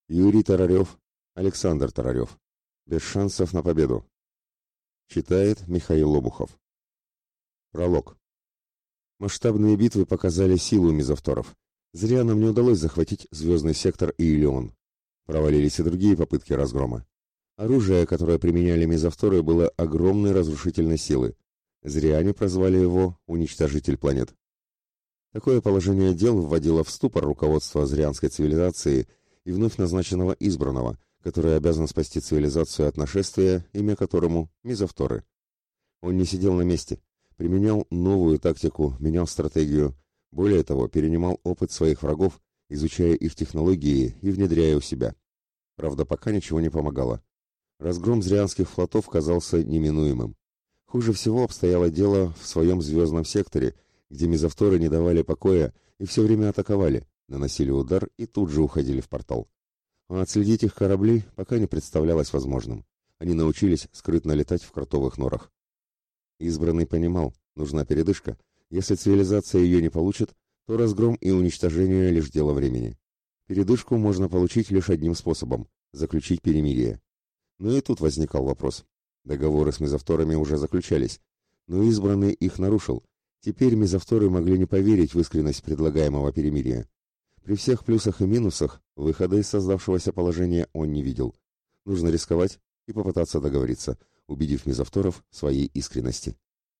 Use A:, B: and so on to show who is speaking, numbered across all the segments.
A: Юрий Тарарев, Александр Тарарев. Без шансов на победу. Читает Михаил Лобухов. Пролог. Масштабные битвы показали силу мезовторов. Зря нам не удалось захватить звездный сектор и Илион. Провалились и другие попытки разгрома. Оружие, которое применяли мезовторы, было огромной разрушительной силы. Зря они прозвали его «уничтожитель планет». Такое положение дел вводило в ступор руководство зрианской цивилизации и вновь назначенного избранного, который обязан спасти цивилизацию от нашествия, имя которому мезовторы. Он не сидел на месте, применял новую тактику, менял стратегию, более того, перенимал опыт своих врагов, изучая их технологии и внедряя у себя. Правда, пока ничего не помогало. Разгром зрианских флотов казался неминуемым. Хуже всего обстояло дело в своем звездном секторе, где мезовторы не давали покоя и все время атаковали, наносили удар и тут же уходили в портал. А отследить их корабли пока не представлялось возможным. Они научились скрытно летать в кротовых норах. Избранный понимал, нужна передышка. Если цивилизация ее не получит, то разгром и уничтожение лишь дело времени. Передышку можно получить лишь одним способом – заключить перемирие. Но и тут возникал вопрос. Договоры с мезовторами уже заключались, но избранный их нарушил. Теперь мезовторы могли не поверить в искренность предлагаемого перемирия. При всех плюсах и минусах выхода из создавшегося положения он не видел. Нужно рисковать и попытаться договориться, убедив мезовторов в своей искренности.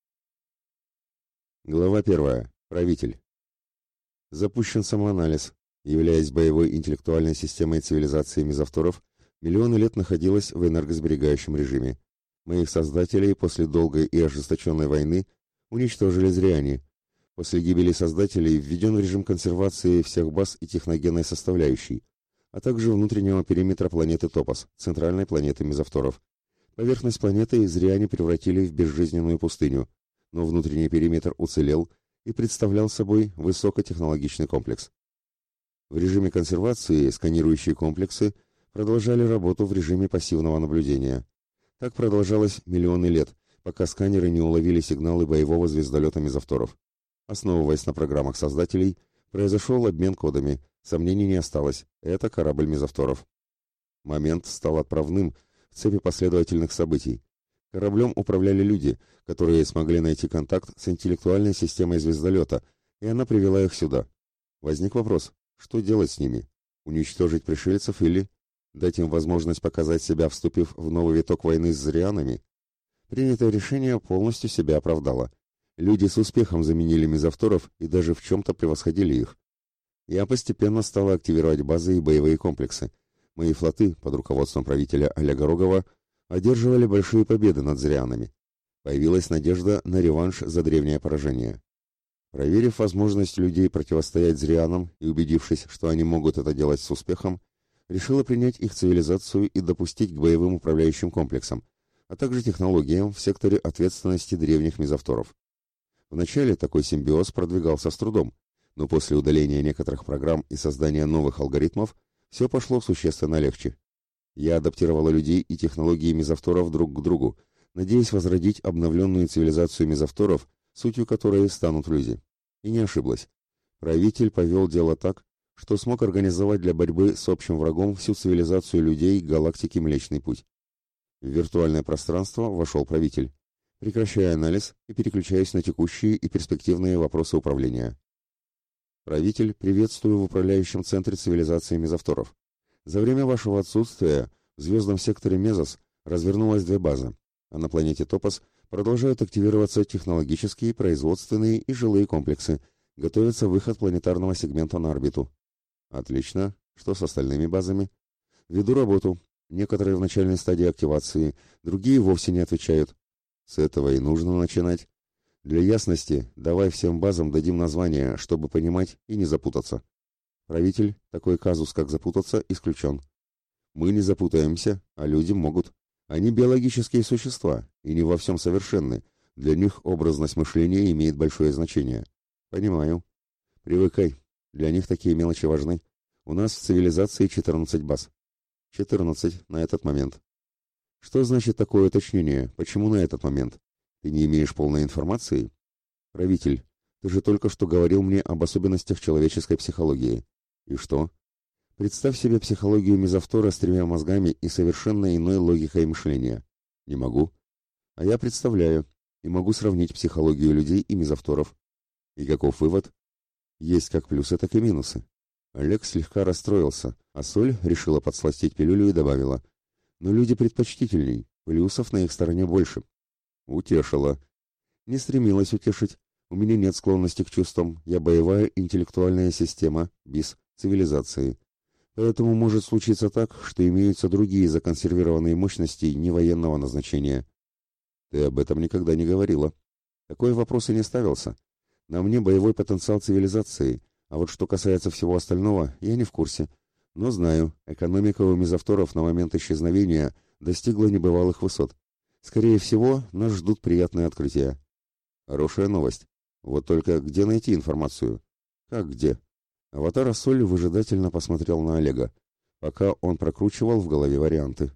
A: Глава 1. Правитель. Запущен самоанализ. Являясь боевой интеллектуальной системой цивилизации мезовторов, миллионы лет находилась в энергосберегающем режиме. Моих создателей после долгой и ожесточенной войны уничтожили зриане. После гибели создателей введен режим консервации всех баз и техногенной составляющей, а также внутреннего периметра планеты Топос, центральной планеты мезовторов. Поверхность планеты зриане превратили в безжизненную пустыню, но внутренний периметр уцелел и представлял собой высокотехнологичный комплекс. В режиме консервации сканирующие комплексы продолжали работу в режиме пассивного наблюдения. Так продолжалось миллионы лет, пока сканеры не уловили сигналы боевого звездолета мезовторов. Основываясь на программах создателей, произошел обмен кодами, сомнений не осталось, это корабль мезовторов. Момент стал отправным в цепи последовательных событий. Кораблем управляли люди, которые смогли найти контакт с интеллектуальной системой звездолета, и она привела их сюда. Возник вопрос, что делать с ними? Уничтожить пришельцев или дать им возможность показать себя, вступив в новый виток войны с зрианами? Принятое решение полностью себя оправдало. Люди с успехом заменили мезовторов и даже в чем-то превосходили их. Я постепенно стал активировать базы и боевые комплексы. Мои флоты под руководством правителя Олега Рогова одерживали большие победы над зрианами. Появилась надежда на реванш за древнее поражение. Проверив возможность людей противостоять зрианам и убедившись, что они могут это делать с успехом, решила принять их цивилизацию и допустить к боевым управляющим комплексам, а также технологиям в секторе ответственности древних мезовторов. Вначале такой симбиоз продвигался с трудом, но после удаления некоторых программ и создания новых алгоритмов все пошло существенно легче. Я адаптировала людей и технологии мезовторов друг к другу, надеясь возродить обновленную цивилизацию мезовторов, сутью которой станут люди. И не ошиблась. Правитель повел дело так, что смог организовать для борьбы с общим врагом всю цивилизацию людей галактики Млечный Путь. В виртуальное пространство вошел правитель, прекращая анализ и переключаясь на текущие и перспективные вопросы управления. Правитель, приветствую в управляющем центре цивилизации мезовторов. За время вашего отсутствия в звездном секторе Мезос развернулось 2 базы, а на планете Топос продолжают активироваться технологические, производственные и жилые комплексы, готовится выход планетарного сегмента на орбиту. Отлично. Что с остальными базами? Веду работу. Некоторые в начальной стадии активации, другие вовсе не отвечают. С этого и нужно начинать. Для ясности, давай всем базам дадим название, чтобы понимать и не запутаться. Правитель, такой казус, как запутаться, исключен. Мы не запутаемся, а люди могут. Они биологические существа, и не во всем совершенны. Для них образность мышления имеет большое значение. Понимаю. Привыкай. Для них такие мелочи важны. У нас в цивилизации 14 баз. 14 на этот момент. Что значит такое уточнение? Почему на этот момент? Ты не имеешь полной информации? Правитель, ты же только что говорил мне об особенностях человеческой психологии. И что? Представь себе психологию мезовтора с тремя мозгами и совершенно иной логикой мышления. Не могу. А я представляю и могу сравнить психологию людей и мезовторов. И каков вывод? Есть как плюсы, так и минусы. Олег слегка расстроился, а Соль решила подсластить пилюлю и добавила: но люди предпочтительней, плюсов на их стороне больше. Утешила. Не стремилась утешить. У меня нет склонности к чувствам. Я боевая интеллектуальная система, БИС, цивилизации. Поэтому может случиться так, что имеются другие законсервированные мощности невоенного назначения. Ты об этом никогда не говорила. Такой вопрос и не ставился. На мне боевой потенциал цивилизации, а вот что касается всего остального, я не в курсе. Но знаю, экономика у мезовторов на момент исчезновения достигла небывалых высот. Скорее всего, нас ждут приятные открытия. Хорошая новость. Вот только где найти информацию? Как где? Аватар Соль выжидательно посмотрел на Олега, пока он прокручивал в голове варианты.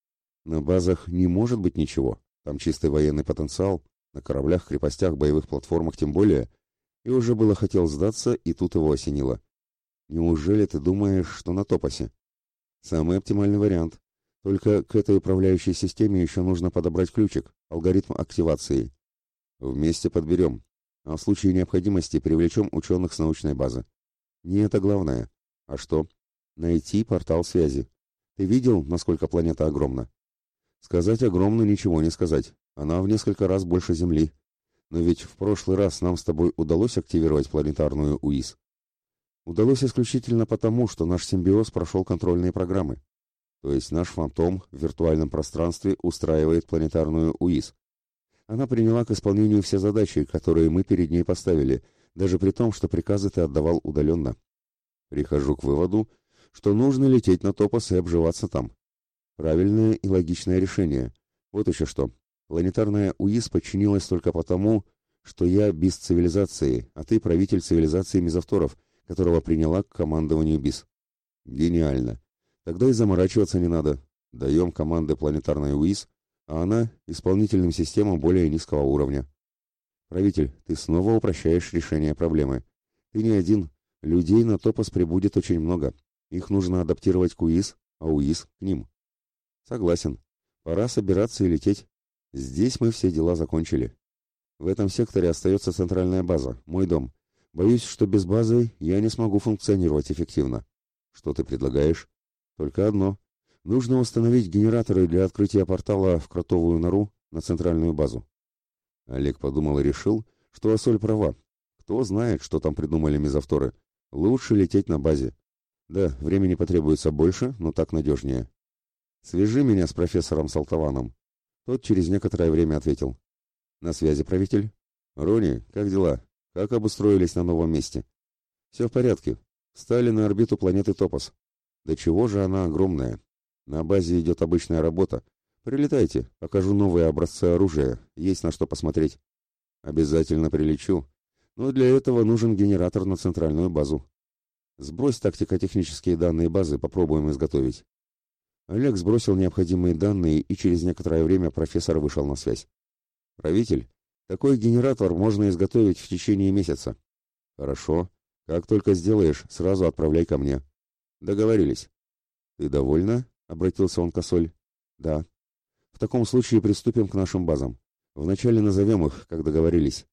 A: На базах не может быть ничего. Там чистый военный потенциал, на кораблях, крепостях, боевых платформах тем более. И уже было хотел сдаться, и тут его осенило. Неужели ты думаешь, что на Топосе? Самый оптимальный вариант. Только к этой управляющей системе еще нужно подобрать ключик, алгоритм активации. Вместе подберем. А в случае необходимости привлечем ученых с научной базы. Не это главное. А что? Найти портал связи. Ты видел, насколько планета огромна? Сказать огромно ничего не сказать. Она в несколько раз больше Земли. Но ведь в прошлый раз нам с тобой удалось активировать планетарную УИС. Удалось исключительно потому, что наш симбиоз прошел контрольные программы. То есть наш фантом в виртуальном пространстве устраивает планетарную УИС. Она приняла к исполнению все задачи, которые мы перед ней поставили, даже при том, что приказы ты отдавал удаленно. Прихожу к выводу, что нужно лететь на Топос и обживаться там. Правильное и логичное решение. Вот еще что. Планетарная УИС подчинилась только потому, что я БИС цивилизации, а ты правитель цивилизации мезовторов, которого приняла к командованию БИС. Гениально. Тогда и заморачиваться не надо. Даем команды планетарной УИС, а она исполнительным системам более низкого уровня. Правитель, ты снова упрощаешь решение проблемы. Ты не один. Людей на Топос прибудет очень много. Их нужно адаптировать к УИС, а УИС к ним. Согласен. Пора собираться и лететь. Здесь мы все дела закончили. В этом секторе остается центральная база, мой дом. Боюсь, что без базы я не смогу функционировать эффективно. Что ты предлагаешь? Только одно. Нужно установить генераторы для открытия портала в кротовую нору на центральную базу. Олег подумал и решил, что Ассоль права. Кто знает, что там придумали мезовторы. Лучше лететь на базе. Да, времени потребуется больше, но так надежнее. Свяжи меня с профессором Салтованом. Тот через некоторое время ответил. На связи, правитель. Рони, как дела? Как обустроились на новом месте? Все в порядке. Встали на орбиту планеты Топос. До чего же она огромная? На базе идет обычная работа. Прилетайте, покажу новые образцы оружия. Есть на что посмотреть. Обязательно прилечу. Но для этого нужен генератор на центральную базу. Сбрось тактико-технические данные базы, попробуем изготовить. Олег сбросил необходимые данные, и через некоторое время профессор вышел на связь. «Правитель, такой генератор можно изготовить в течение месяца». «Хорошо. Как только сделаешь, сразу отправляй ко мне». «Договорились». «Ты довольна?» — обратился он к Ассоль. «Да». «В таком случае приступим к нашим базам. Вначале назовем их, как договорились.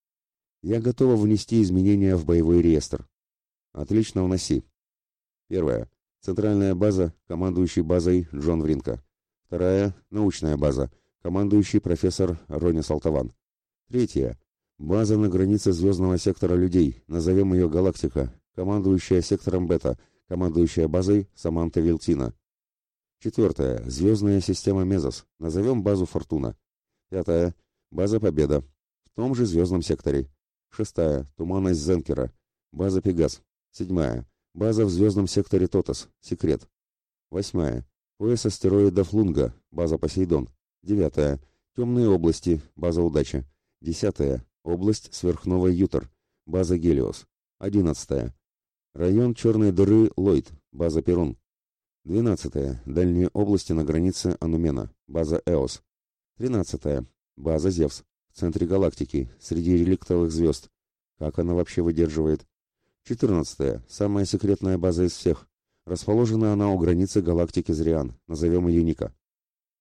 A: Я готова внести изменения в боевой реестр». «Отлично, вноси». Первое. Центральная база, командующий базой Джон Вринка. Вторая. Научная база, командующий профессор Рони Салтован. Третья. База на границе звездного сектора людей, назовем ее Галактика, командующая сектором Бета, командующая базой Саманта Вилтина. Четвертая. Звездная система Мезос, назовем базу Фортуна. Пятая. База Победа, в том же звездном секторе. Шестая. Туманность Зенкера, база Пегас. Седьмая. База в звездном секторе Тотос. Секрет. Восьмая. Пояс астероидов Лунга. База Посейдон. Девятая. Темные области. База Удача. Десятая. Область сверхновой Ютер. База Гелиос. 11. Район черной дыры Ллойд. База Перун. 12. Дальние области на границе Анумена. База Эос. 13. База Зевс. В центре галактики. Среди реликтовых звезд. Как она вообще выдерживает? 14. Самая секретная база из всех. Расположена она у границы галактики Зриан, назовем ее Ника.